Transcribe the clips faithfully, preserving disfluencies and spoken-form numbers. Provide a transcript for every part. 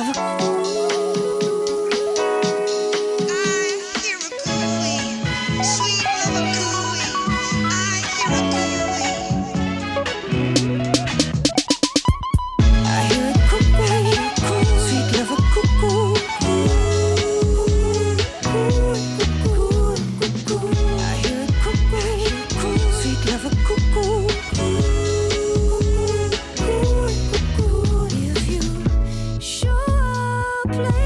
Play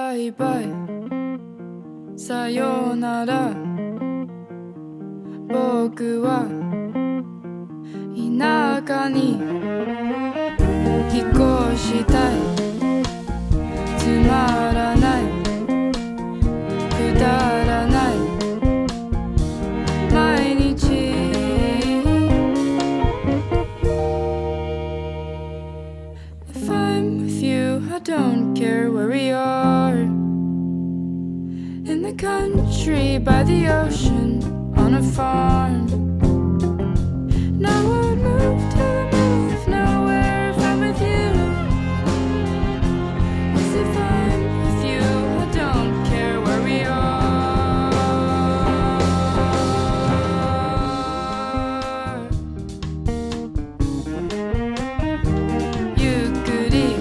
バイバイさようなら僕は田舎に引っ越したいつまらないくだらない毎日 If I'm with you I don't care where we are In the country by the ocean on a farm And I would move to the middle of nowhere if I'm with you 'Cause if I'm with you I don't care where we areゆっくり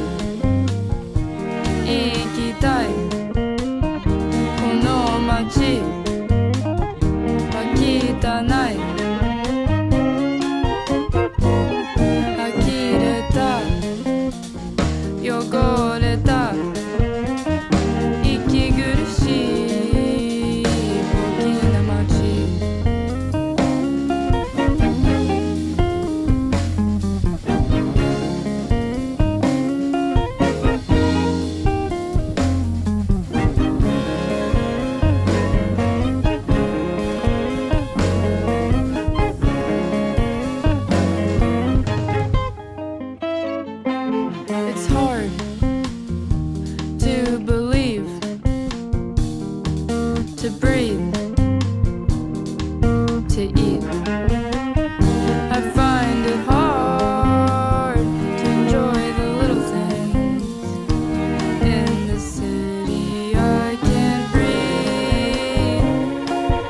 行きたいこの街汚い呆れた汚れた息苦しい大きな街To breathe, to eat I find it hard to enjoy the little things In the city I can't breathe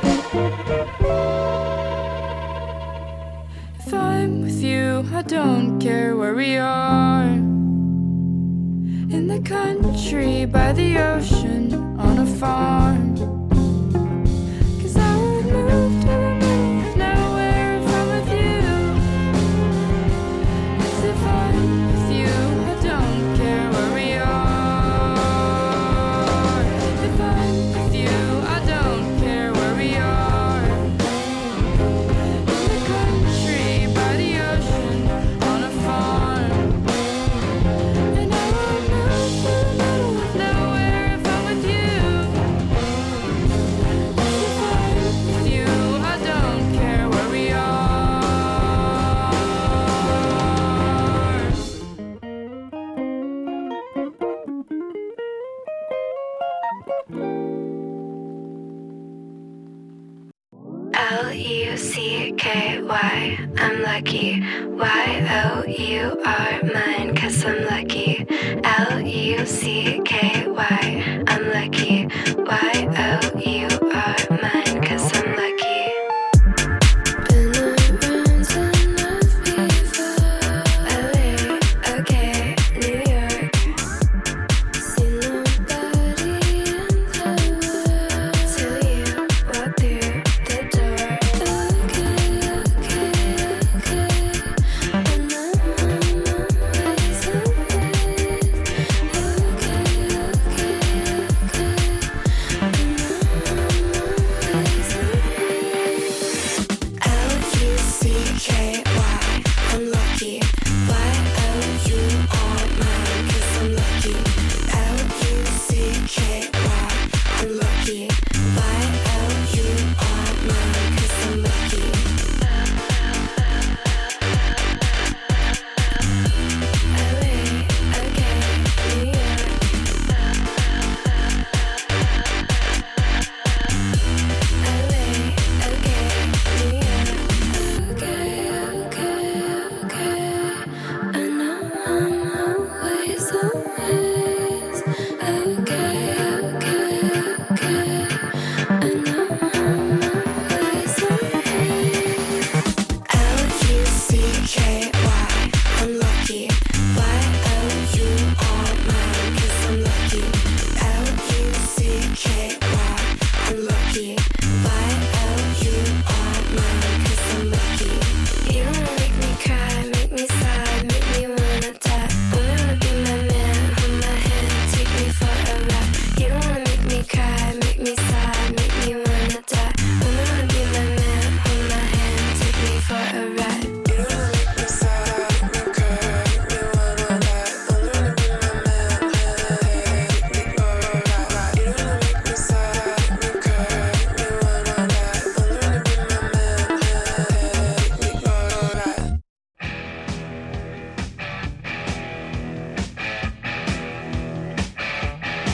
If I'm with you I don't care where we are In the country by the ocean on a farm L U C K Y, I'm lucky. Y O U R, mine, cause I'm lucky. L U C K Y, I'm lucky. Y O U R, mine, cause I'm lucky.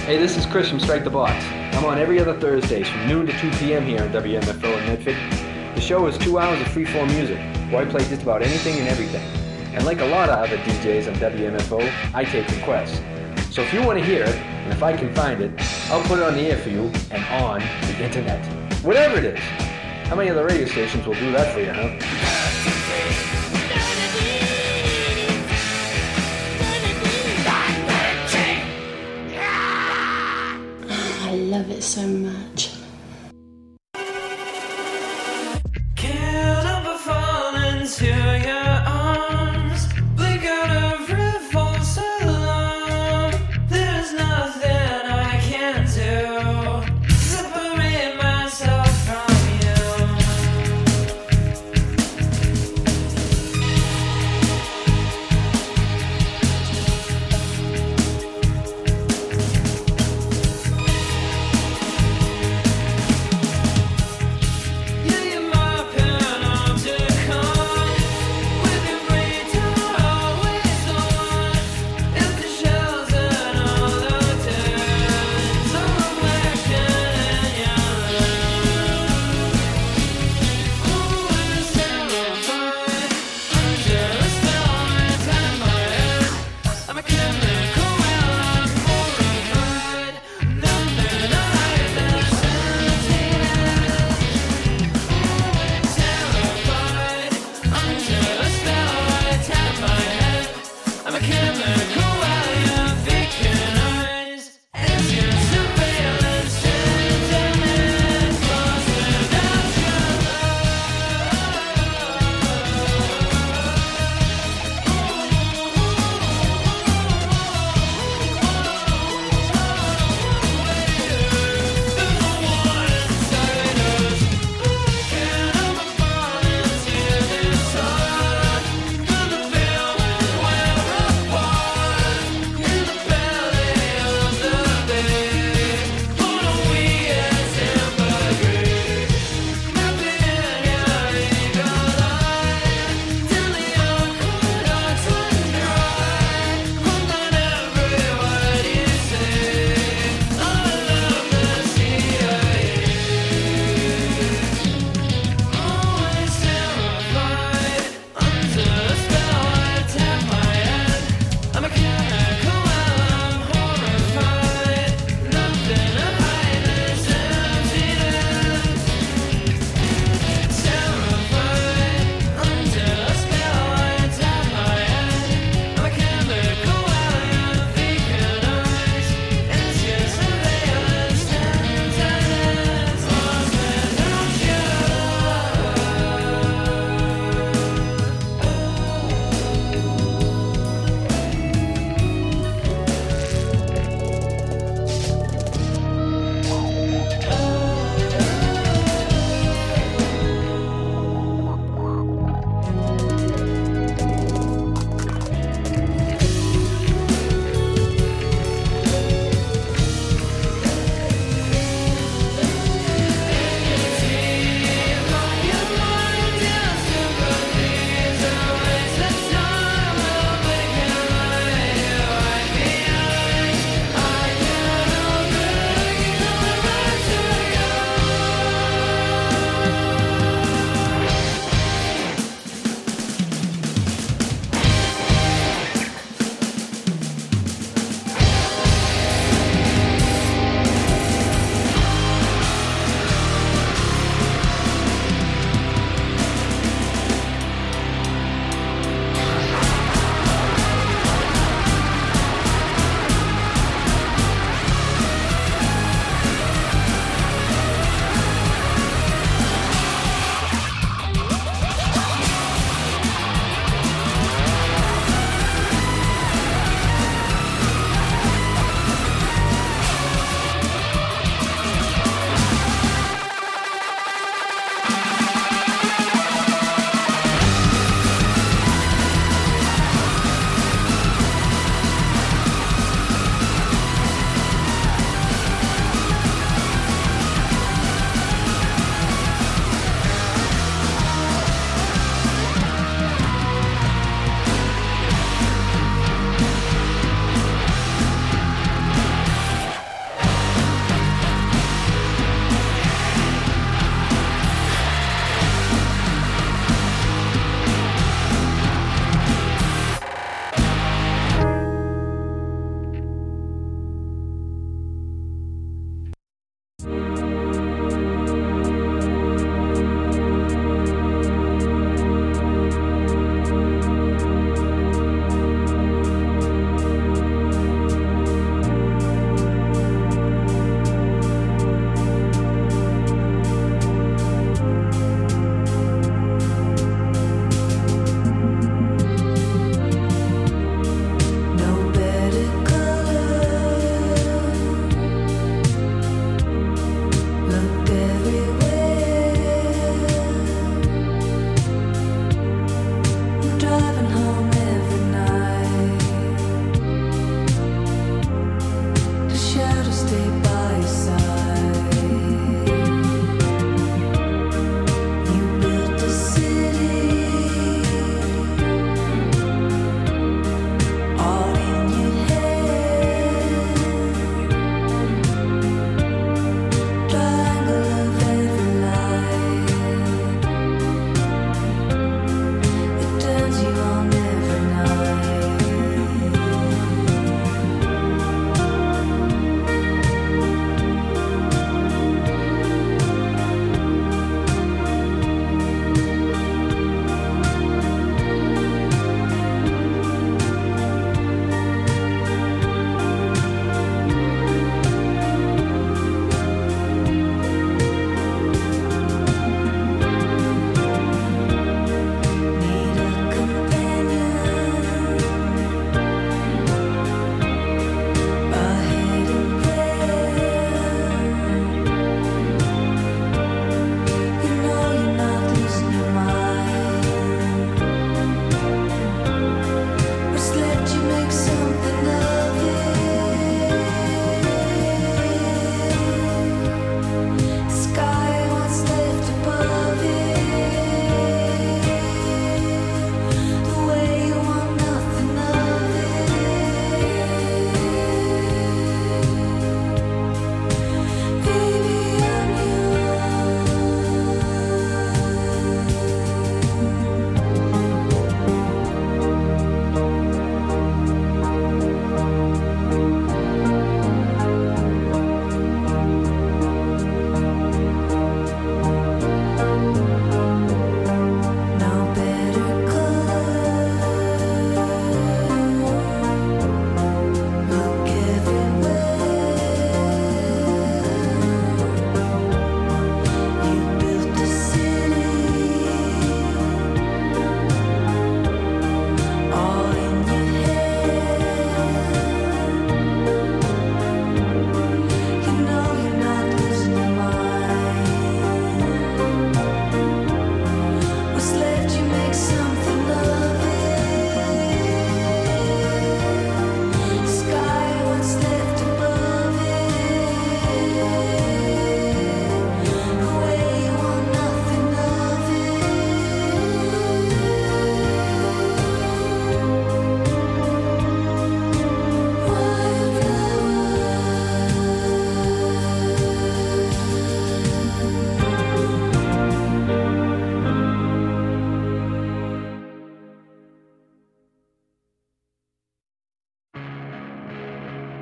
Hey, this is Chris from Strike the Box. I'm on every other Thursdays from noon to two p.m. here on W M F O in Medford. The show is two hours of free-form music, where I play just about anything and everything. And like a lot of other D Js on W M F O, I take requests. So if you want to hear it, and if I can find it, I'll put it on the air for you and on the internet. Whatever it is. How many other radio stations will do that for you, huh? I love it so much. Can't help but fall into your arms. Blink out of false alarm. There's nothing I can do. Separate myself from you.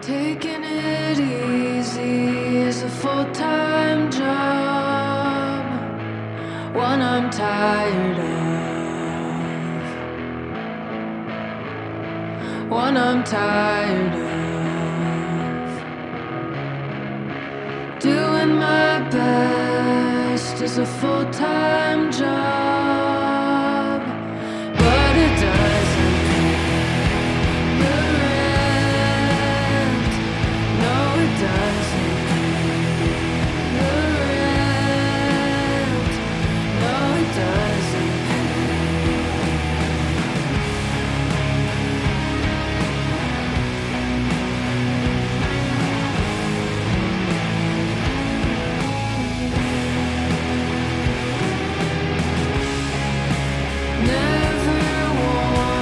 Taking it easy is a full-time job, one I'm tired of, one I'm tired of. Doing my best is a full-time job, but it doesn't pay the rent. No, it doesn't pay the rent. No, it doesn't never want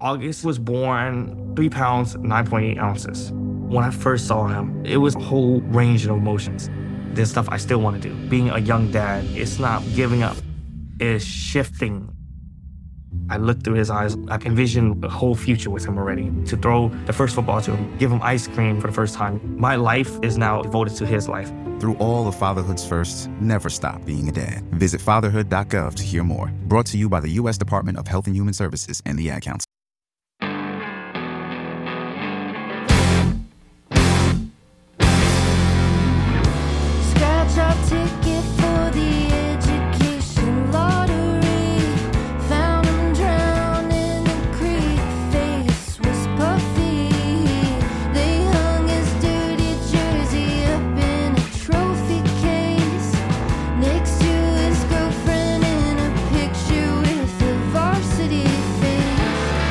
August was born three pounds, nine point eight ounces. When I first saw him, it was a whole range of emotions. There's stuff I still want to do. Being a young dad, it's not giving up, it's shifting. I looked through his eyes, I envisioned a whole future with him already. To throw the first football to him, give him ice cream for the first time. My life is now devoted to his life. Through all of fatherhood's firsts, never stop being a dad. Visit fatherhood dot gov to hear more. Brought to you by the U S Department of Health and Human Services and the Ad Council. Scratch our ticket for the education lottery. Found him drowned in a creek. Face was puffy. They hung his dirty jersey up in a trophy case next to his girlfriend in a picture with a varsity face.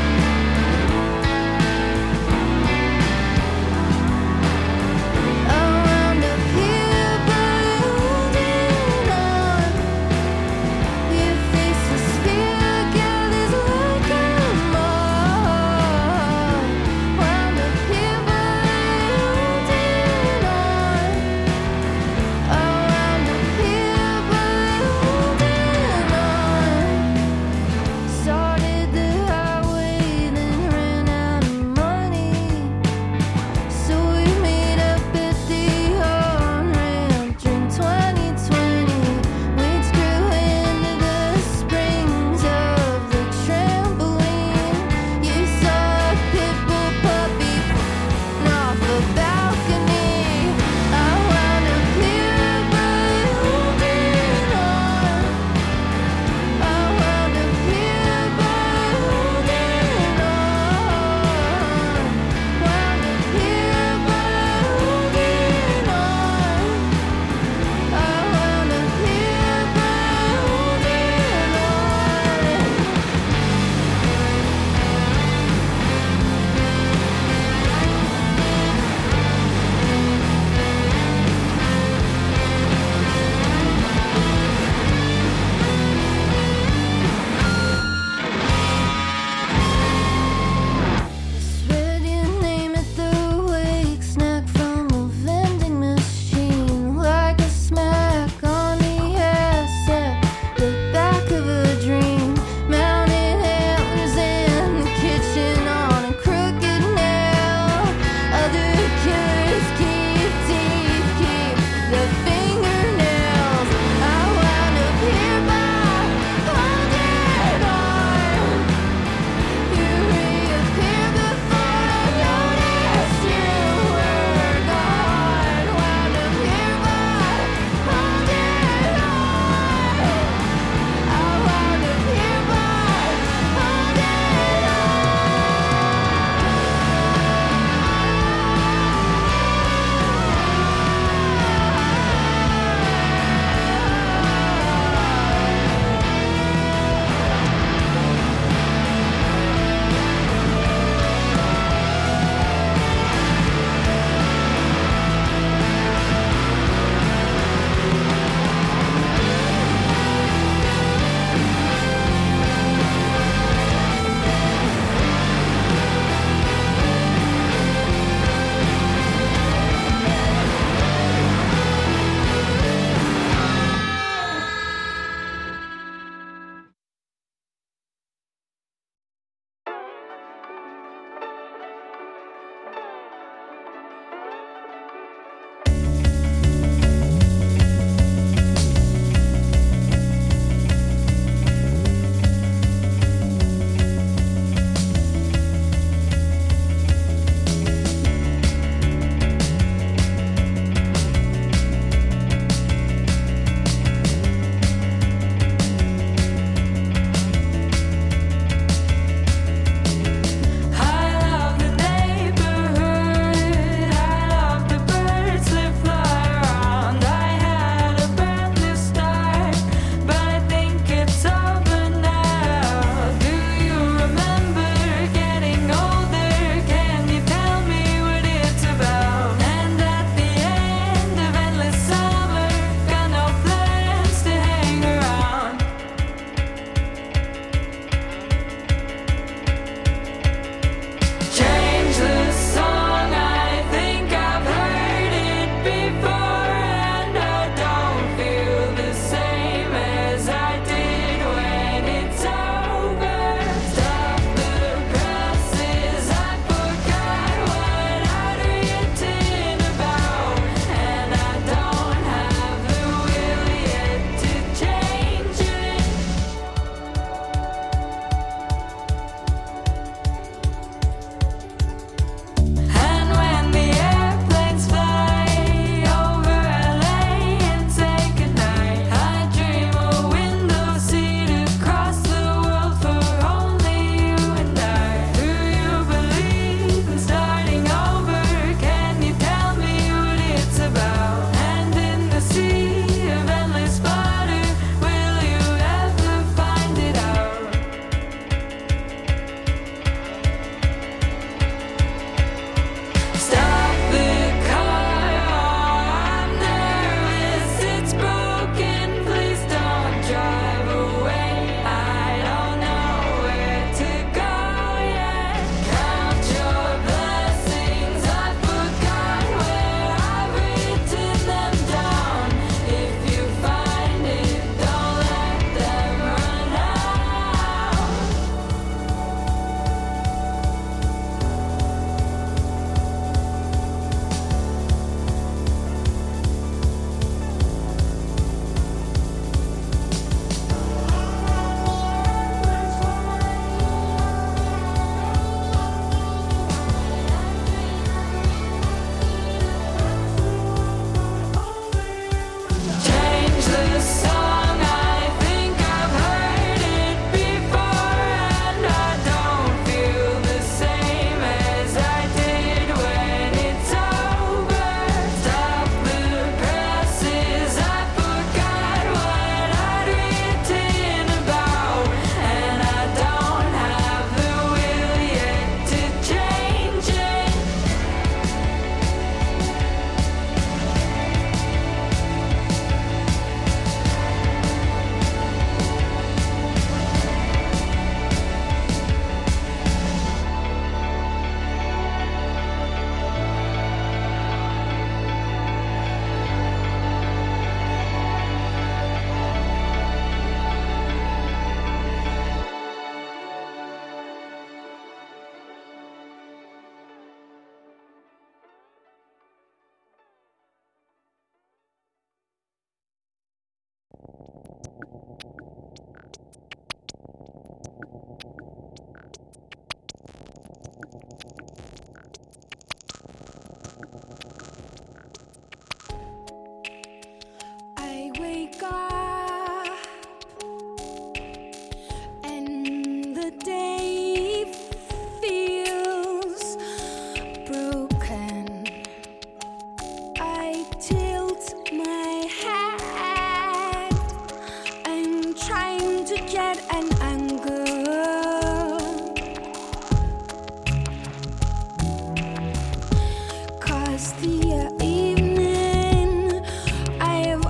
just the evening I have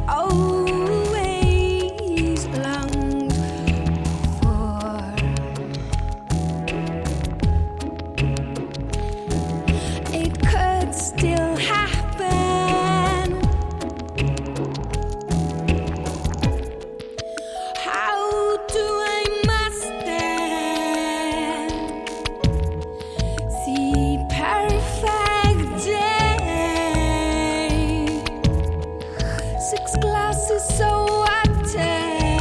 always longed for. It could still happen. How do I master? See perfect day. Six glasses so water.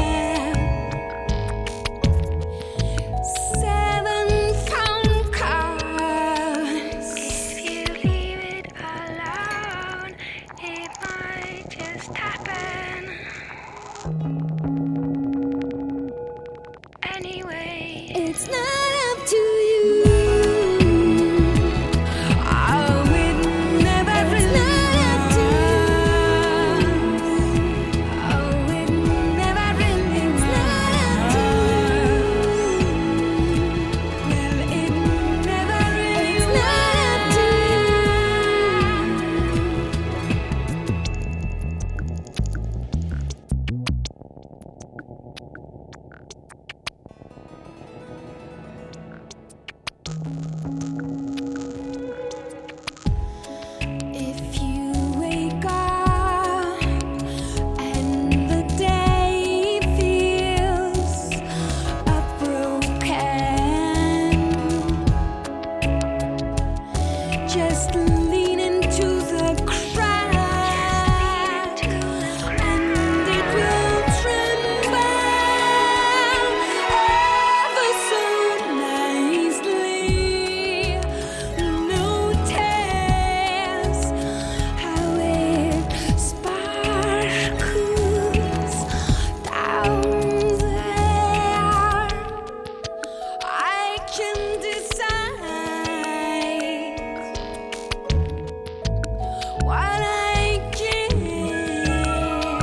Seven phone calls. If you leave it alone, it might just happen. Anyway, It's not up to you. Oh, it never really was. Oh, it never really was. Well, it never really was. It's not up to If you wake up and the day feels broken, just lean into the crowd and it will tremble ever so nicely. Notice how it sparkles down there. I can decide what I give,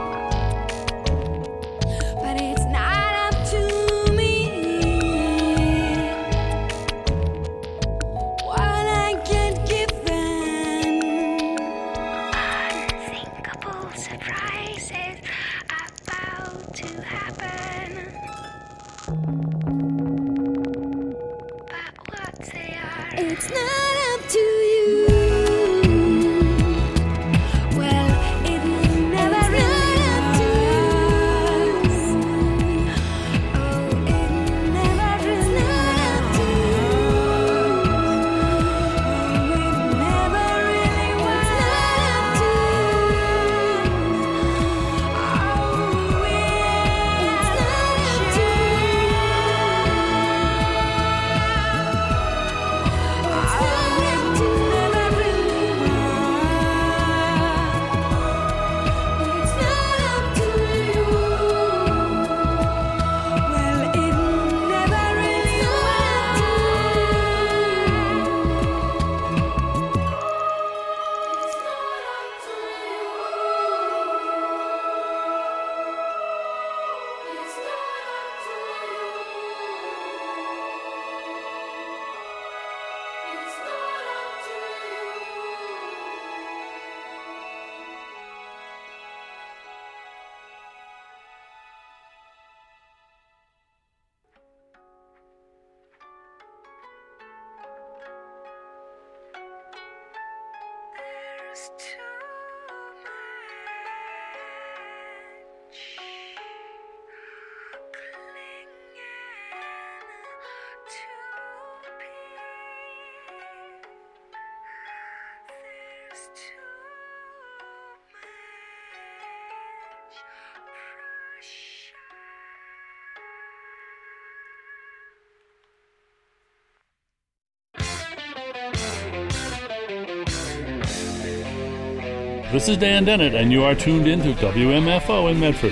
but it's not up to me what I get given. unthinkable surprises about to happen. But what they are, It's not up to you. Well, it never really was. Oh, it never really was. Oh, it never really was. Oh, it's not up to there's too much clinging to be. There's too much pressure. This is Dan Dennett, and you are tuned in to W M F O in Medford.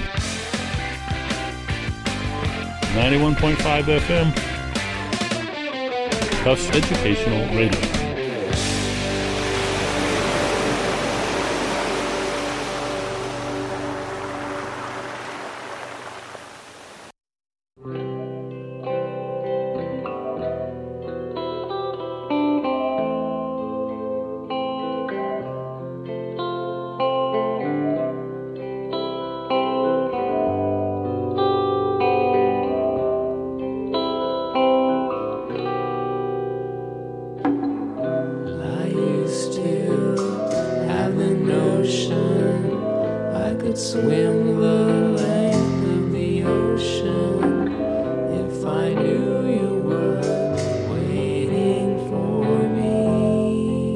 ninety-one point five F M. Tufts Educational Radio. could swim the length of the ocean if I knew you were waiting for me.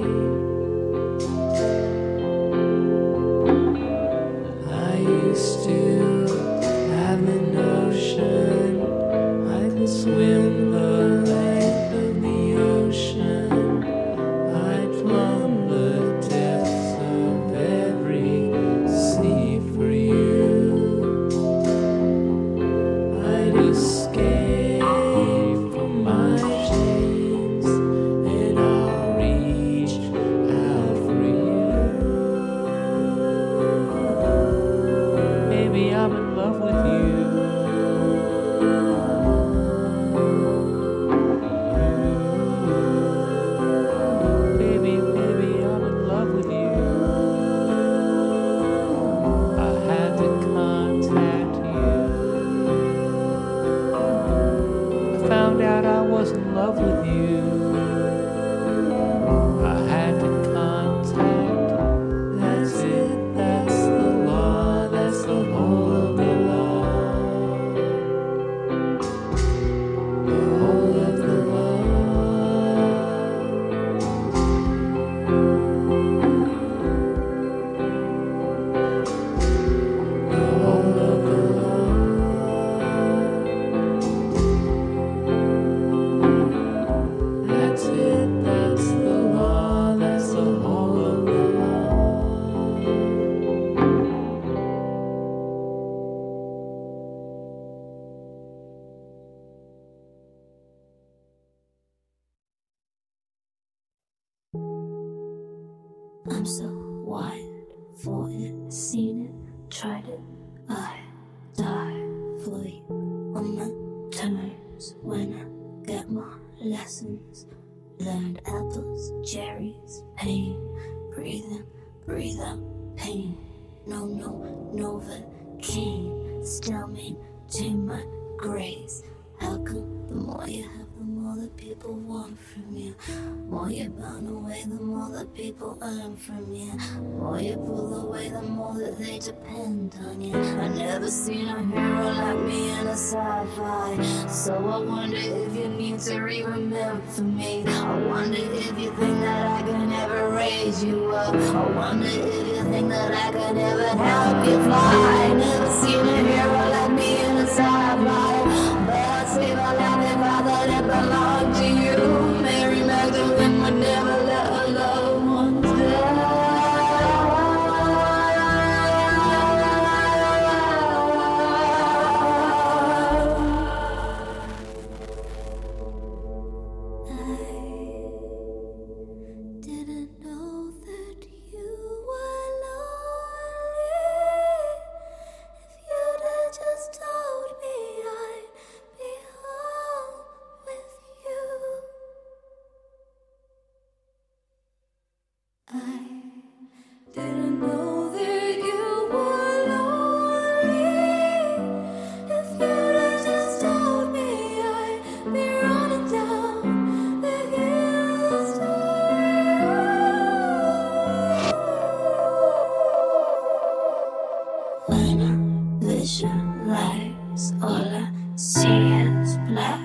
I used to have a notion I could swim the length of the ocean. I'd plumb the depths of every sea for you. I'd escape from my chains and I'll reach out for you. Maybe I'm in love with you. Baby, baby, I'm in love with you. I had to contact you. I found out I was in love with you. I had to contact you. That's it, that's the law, that's the whole of the law. The whole of the law. The whole of the law. That's it, that's the law, that's the whole of the law. I'm so wired for it, seen it, tried it. I die for you on my terms when I get my lessons. Learned apples, cherries, pain. Breathing, breathe out pain. No, no, Novocaine. Still maintain my grace. How come the more you have, the more that people want from you? More you burn away, the more that people earn from you. More you pull away, the more that they depend on you. I never seen a hero like me in a sci-fi. So I wonder if you need to re-remember me. I wonder if you think that I can ever raise you up. I wonder if you think that I can ever help you fly. I never seen a hero like me in a sci-fi. But I'd save a life if I thought it belonged to you. Mary Magdalene would never let her loved ones die. I didn't know that you were lonely. If you'd have just told me I'd be home with you. I didn't know that you were lonely. If you'd have just told me I'd be running down the hills to you. When I visualize, all I see is black.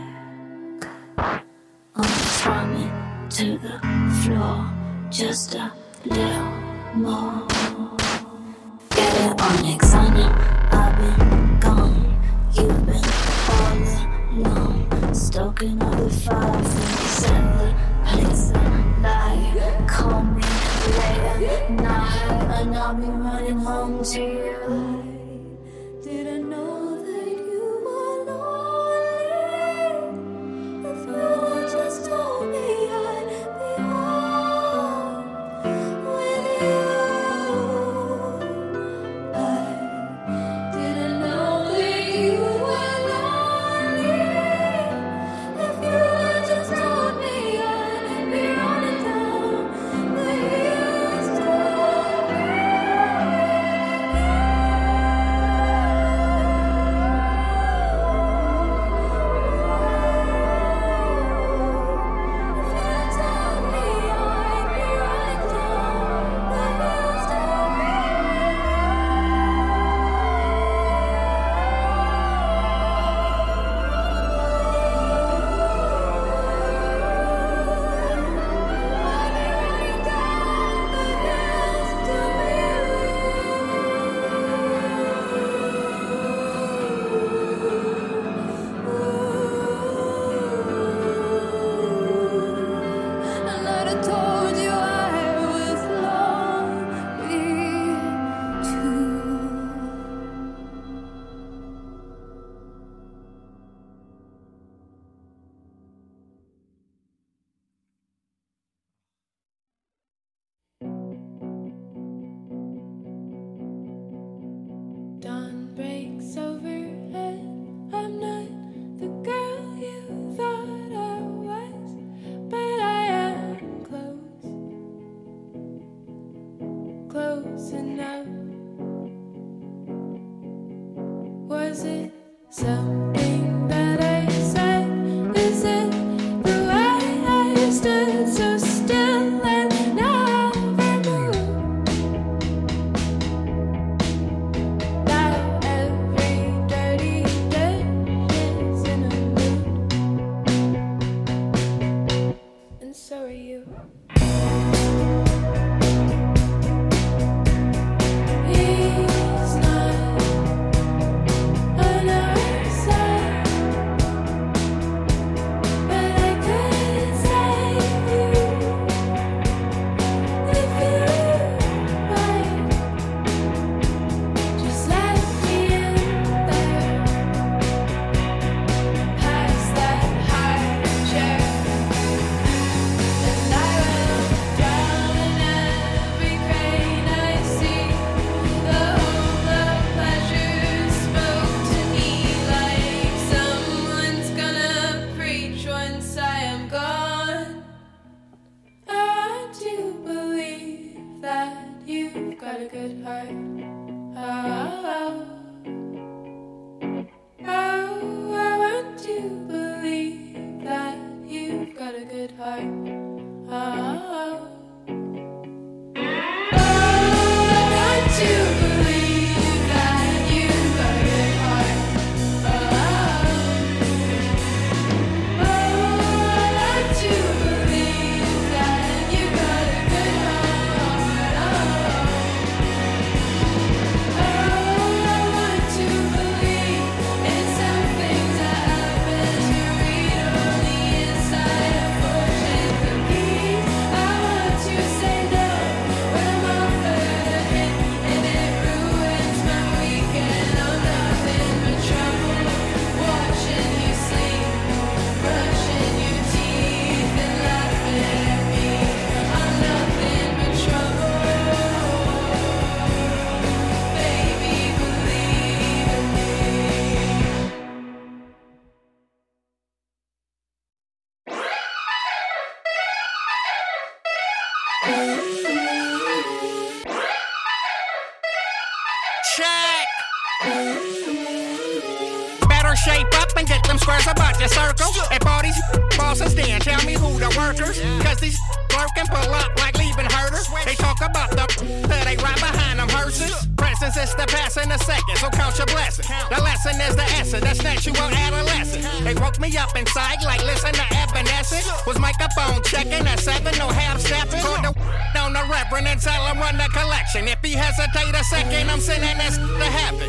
I'm coming to the floor, just a little more. Get it Onyx, I know I've been gone. You've been all alone, stoking all the fire from the place of light. Call me late at night, and I'll be running home to you. Didn't know that you were lonely. If you had just told me I'd be home with you. I didn't know that you were lonely. If you had just told me I'd be running down the hills to you. was enough? Was it something that I said? Is it the way I stood so still and never moved? Now every dirty dish is in a mood, and so are you. He's not on our side, but I could save you if you might just let me in there, past that high chair, and I will drown in every crane I see. The whole of pleasure spoke to me like someone's gonna preach once I am gone. I want to believe that you've got a good heart. Oh, oh, I want to believe that you've got a good heart. Oh, I want to believe that you've got a good heart. Oh, I want to believe that you've got a good heart. Oh, I want to believe in some things that happen to read on the inside of fortune cookies. I want to say no when I'm offered a hint and it ruins my weekend. I'm nothing but trouble watching you sleep, brushing your teeth and laughing at me. I'm nothing but trouble, baby, believe in me. Check. Better shape up and get them squares about your circle. If all these bosses then tell me who the workers, cause these lurking pull up like leaving herders. They talk about the that they right behind them hearses. Presence is the past in a second, so count your blessings. The lesson is the essence, that's natural adolescent. They woke me up inside like listen to Evanescence. Was microphone checking at seven, no half stepping. Called the on the reverend and tell him run the collection. If he hesitate a second, I'm sending this to heaven.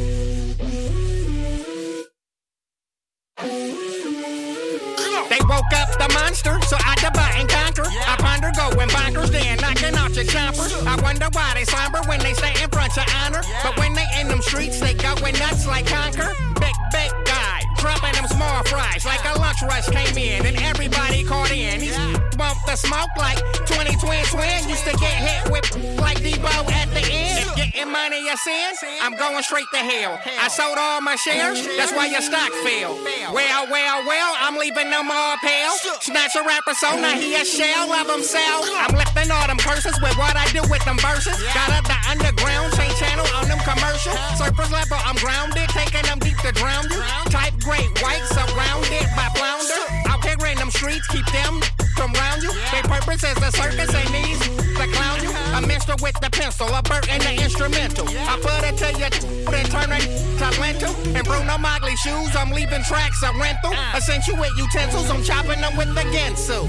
They woke up the monster, so I divide and conquer. I ponder going bonkers, then knocking out your chompers. I wonder why they slumber when they stay in front of honor. But when they in them streets, they going nuts like conquer. Big, big guy, dropping them small fries like a lunch rush came in and everybody caught in. These bump the smoke like twenty twin twin. Used to get hit with like Debo at the end. If getting money a sin, I'm going straight to hell. I sold all my shares, that's why your stock fell. Well, well, well, I'm leaving them all pale. Snatch a rapper so now he a shell of himself. I'm lifting all them curses with what I do with them verses. Got up the underground, change channel on them commercials. Surface level, I'm grounded, taking them deep to drown you. Type great white, surrounded by flounder. Out here in them streets, keep them from round you. Their purpose is the circus, ain't these to clown you. A minstrel with the pencil, a bird in the instrumental. I put it to you, then turn it to lentil. And Bruno Mogley shoes, I'm leaving tracks a rental. Accentuate utensils, I'm chopping them with the Gensu.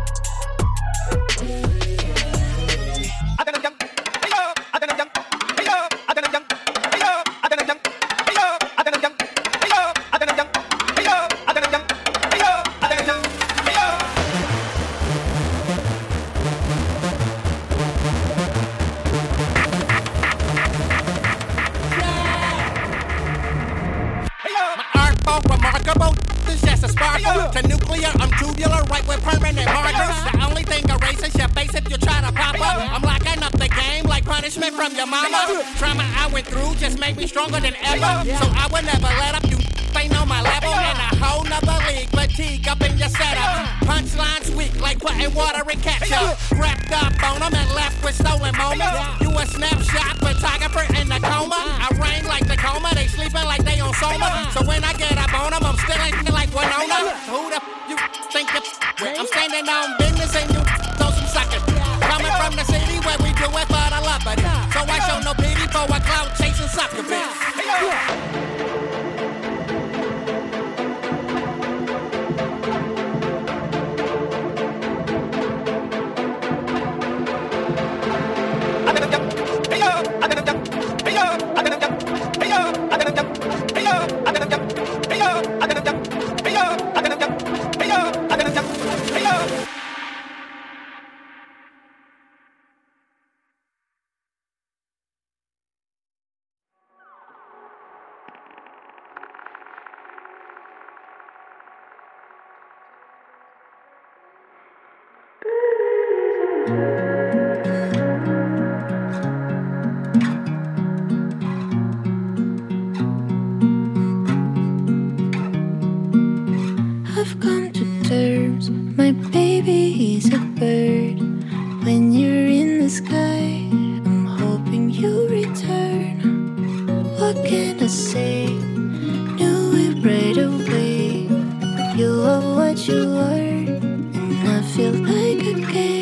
Hey yo, The nuclear, I'm tubular, right with permanent markers. The only thing erases your face if you try to pop up. I'm locking up the game like punishment from your mama. Trauma I went through just made me stronger than ever. So I would never let up. You ain't on my level in a whole nother league. Fatigue up in your setup. Punchlines weak like putting water in ketchup. Wrapped up on them and left with stolen moments. You a snapshot photographer in a coma. I rain like Tacoma. They sleeping like they on Soma. So when I get up on them, I'm still ain't like Winona. Who the f- you think you f- with? I'm standing on business and you throw some suckers. Coming from the city where we do it for the love of it. So I show no pity for a clout chasing sucker bitch. I've come to terms, my baby is a bird. When you're in the sky, I'm hoping you return. What can I say? Knew it right away. You are what you are, and I feel like a kid.